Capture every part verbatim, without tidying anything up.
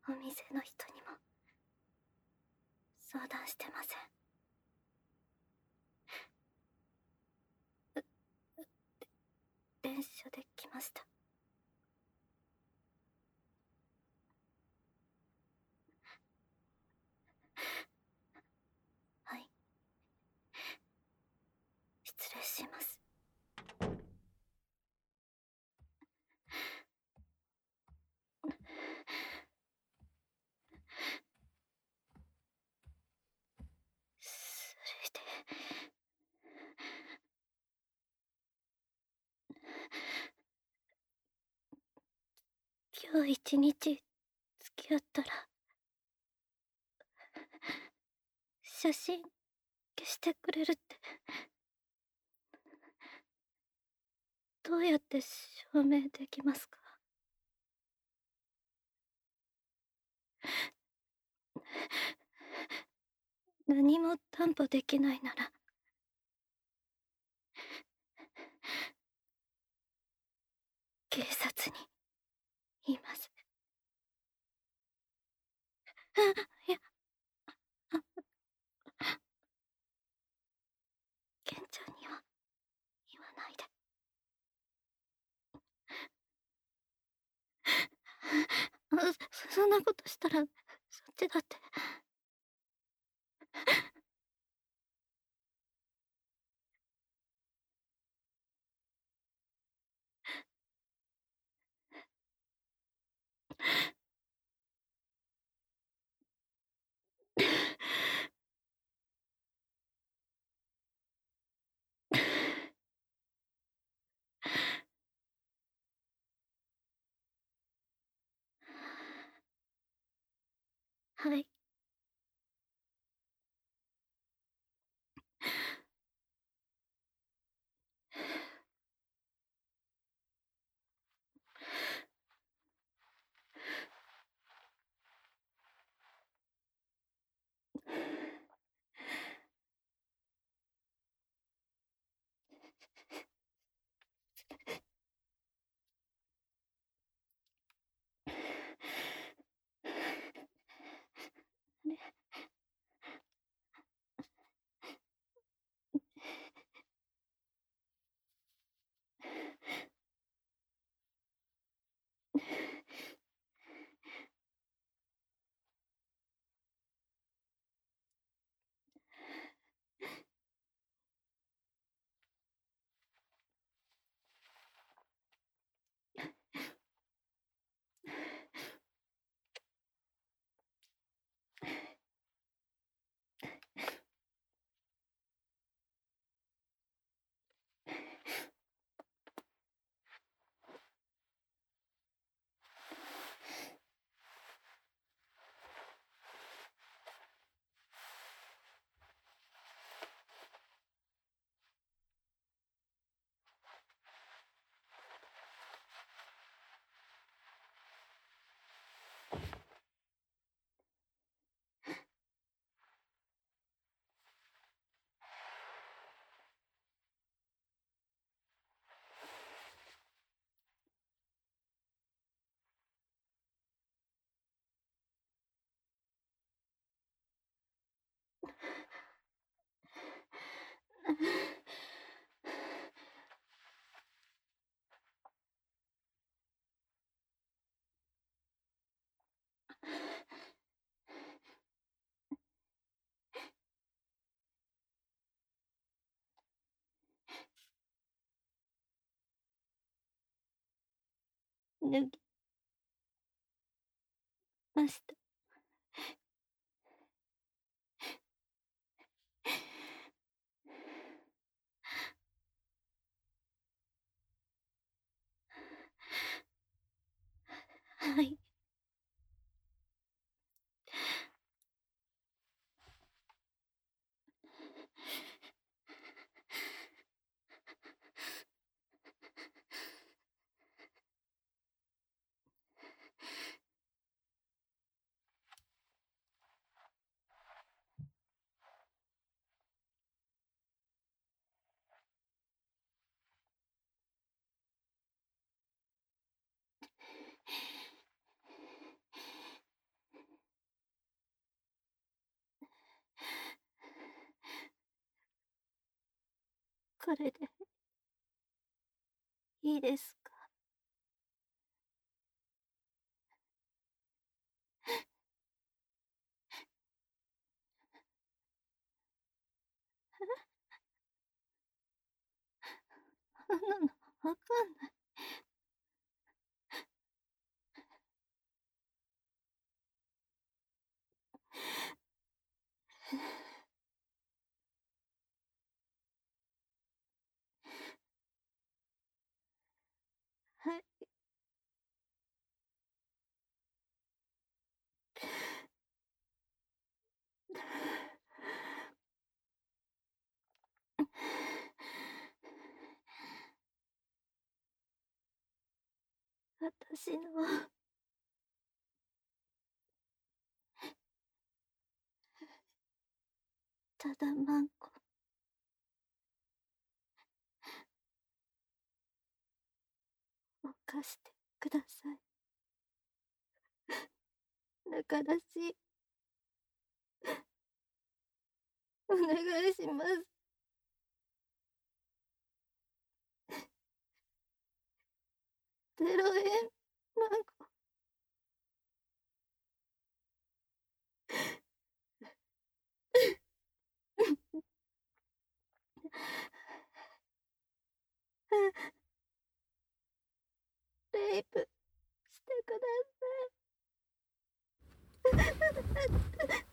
お店の人にも相談してません。う、う、で、電車で来ました。はい。失礼します。それで、今日一日付き合ったら、写真消してくれるって。どうやって証明できますか？何も担保できないなら、警察に言います。いや、ケンちゃんには言わないで。そそんなことしたら、そっちだって。はい。脱ぎました。はい。 これでいいですか？そんなのわかんない。はい。私のただまんこ犯してください。だからしお願いします。ゼロ円マンゴレイプしてください。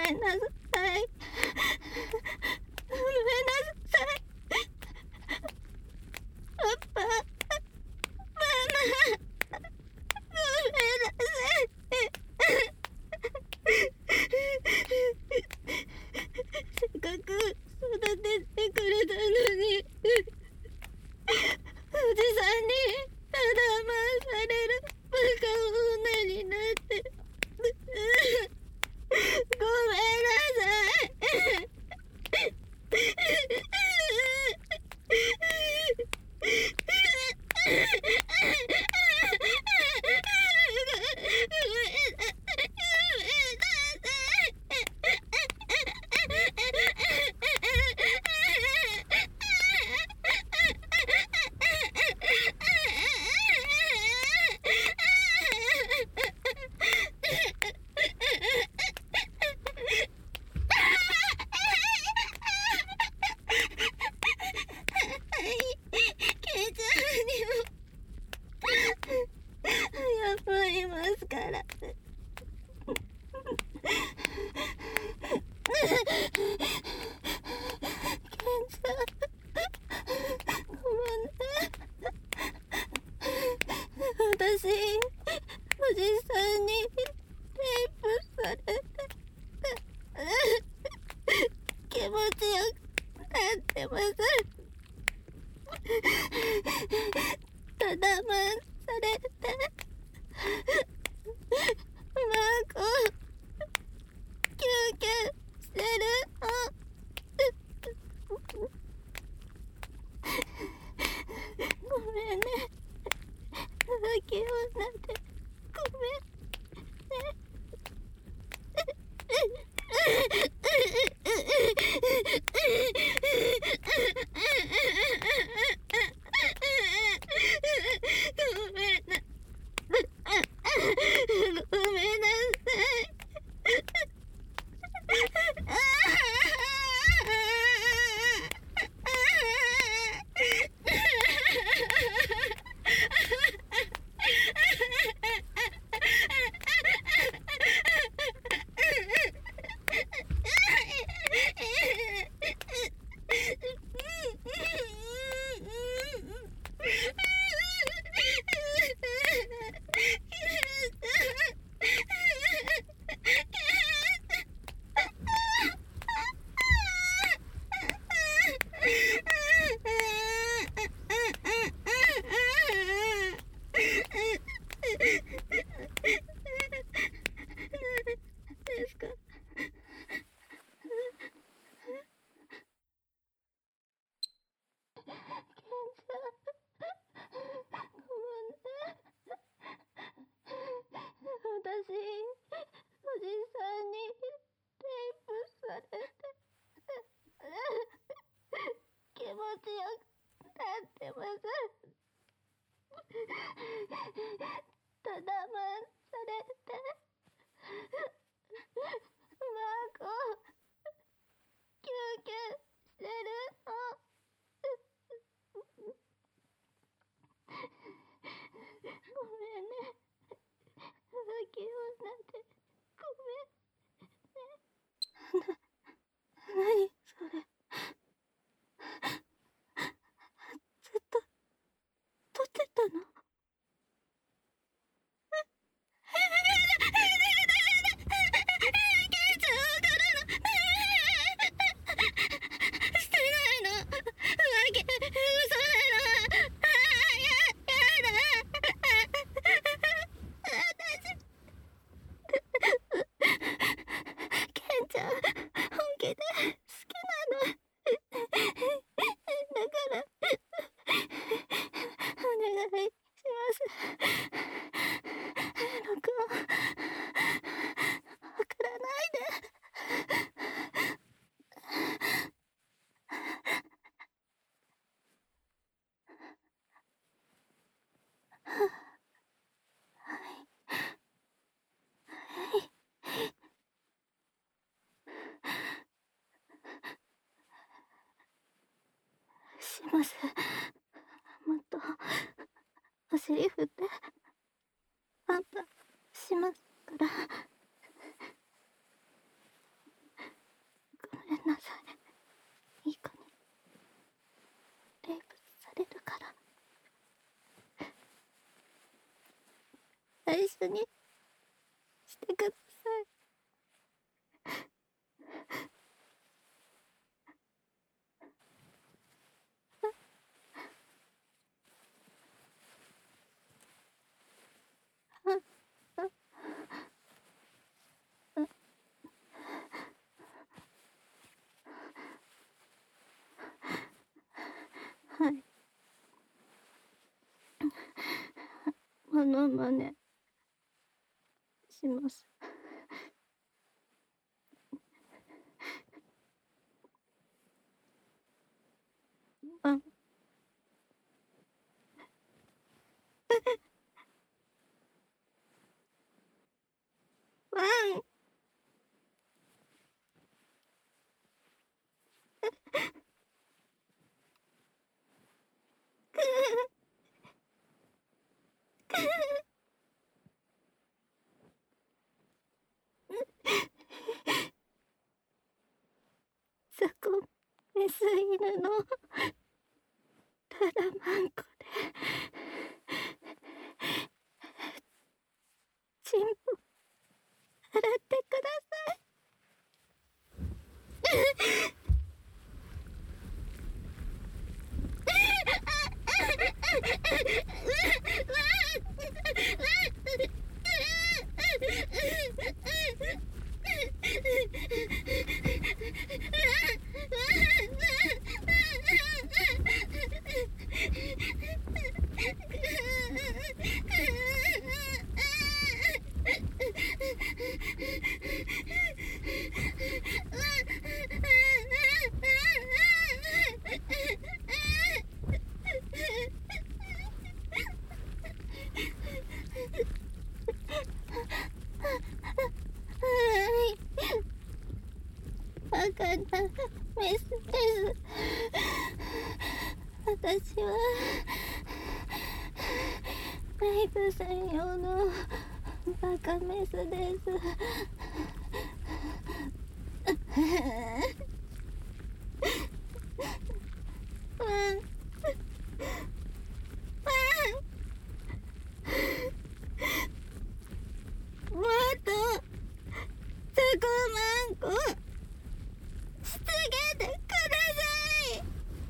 めんなさい。ごめんなさい。パパ、ママ、ごめんなさい。せっかく育ててくれたのに、おじさんにただ回されるバカ女になってごめんなさい。私、おじさんにレイプされて気持ちよくなってます。ただまんされてうまくキュンキュンしてるの。ごめんね、浮気女でごめんね。ごめんなごめんなさい。ですか。私、おじさんにレイプされて気持ちよくなってます。ただまんされてうまくキュンキュンしてるの。ごめんね、浮気女でごめんね。な、なにそれ。ずっと撮ってたの？してないの。浮気、嘘なの。ああ、や、やだ。私、ケンちゃん、本気で好きなの。だからお願いします。録音送らないで。します。もっとお尻振ってパンパンしますから。 スにしてください。はい。モノマネします。ワンワンそこメス犬のただマンコでチンポ洗ってください。バカなメスです。私はライブ専用のバカメスです。ワンもっとそこマンコしつけてください。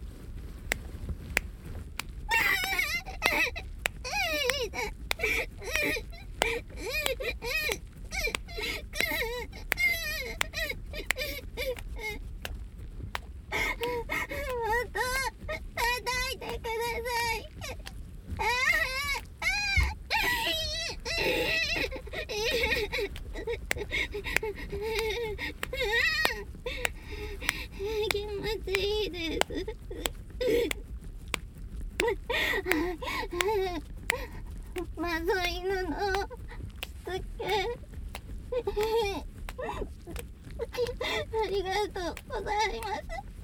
もっと叩いてください。気持ちいいです。マゾ犬のしつけありがとうございます。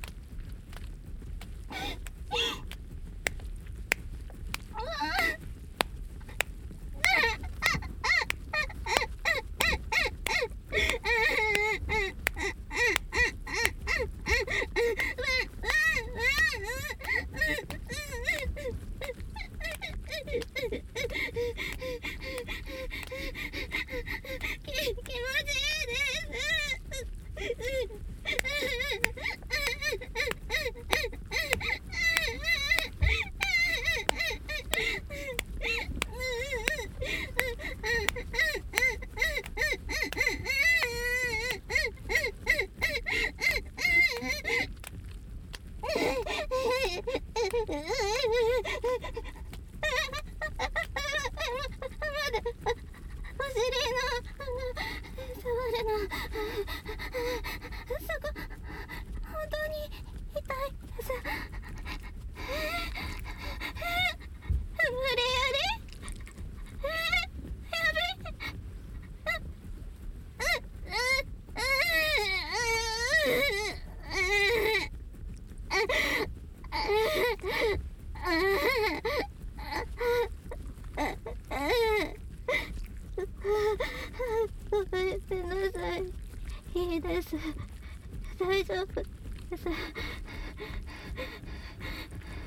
ごめんなさい。いいです。大丈夫です。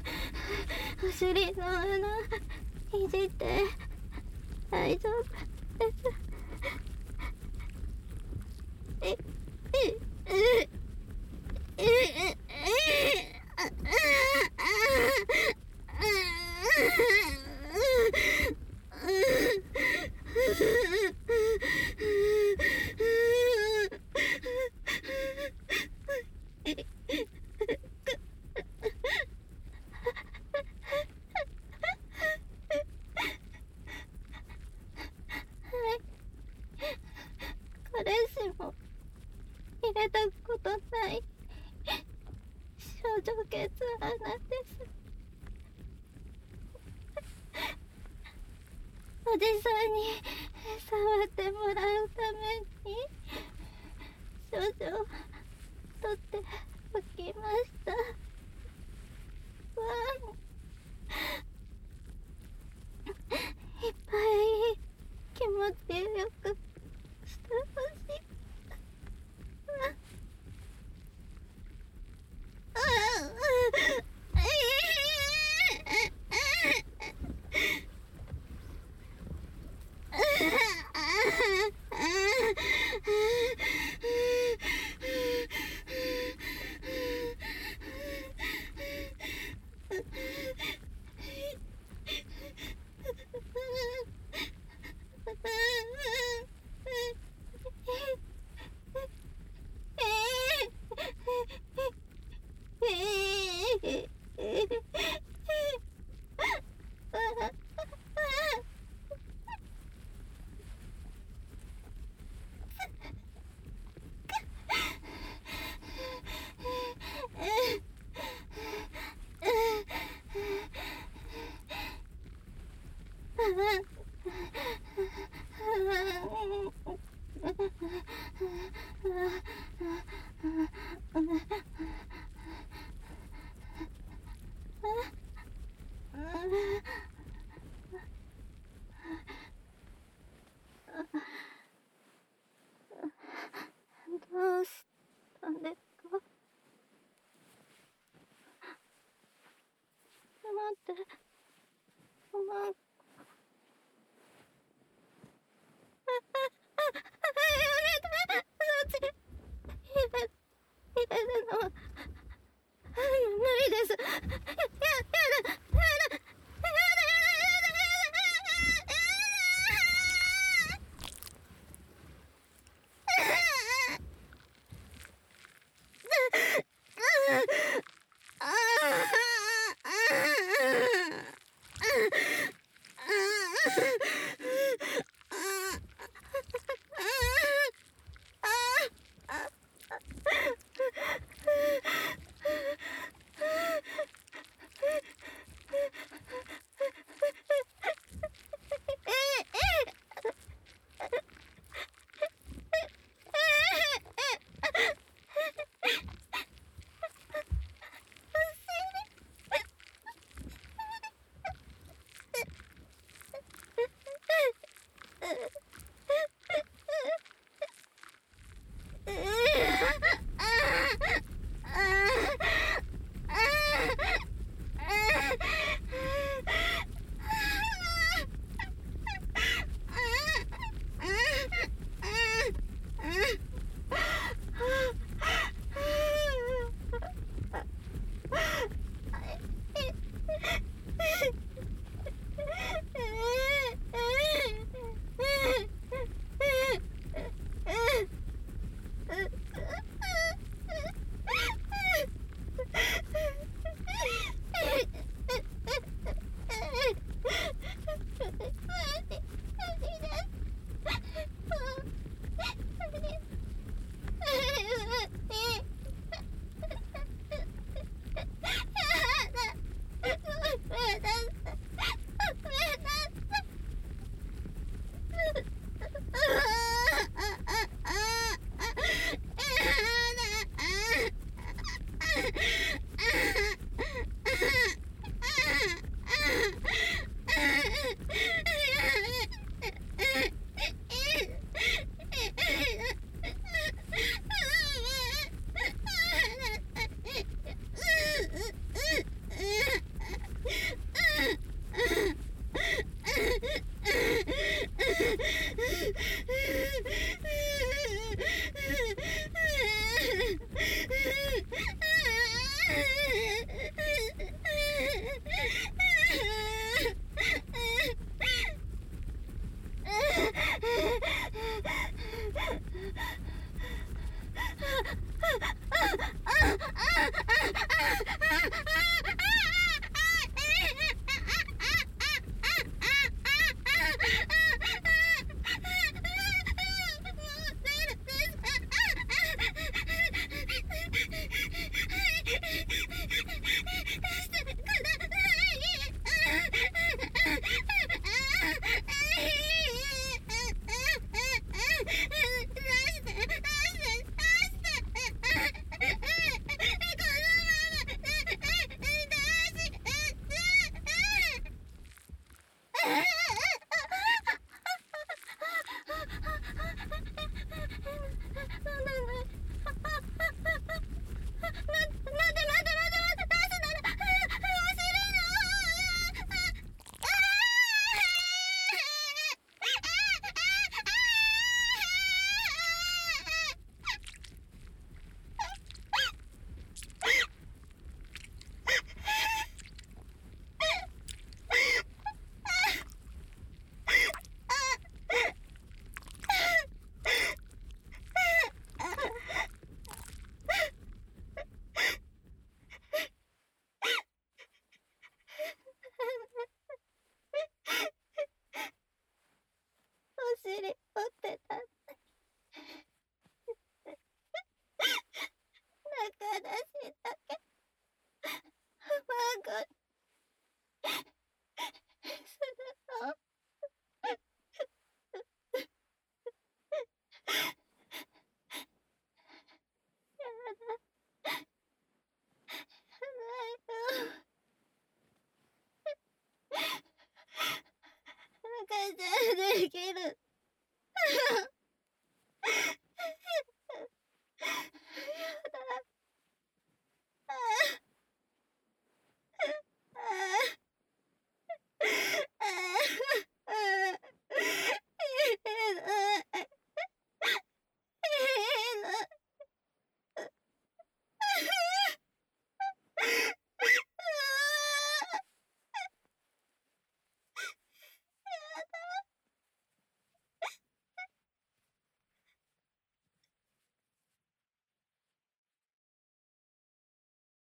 お尻の穴いじって大丈夫です。え、え、え、え、え、あ、あ、あ、彼氏も入れたことない少女血穴です。おじさんに触ってもらうために少女を取っておきました。わあ、いっぱい気持ちよくしてほしい。ああ、え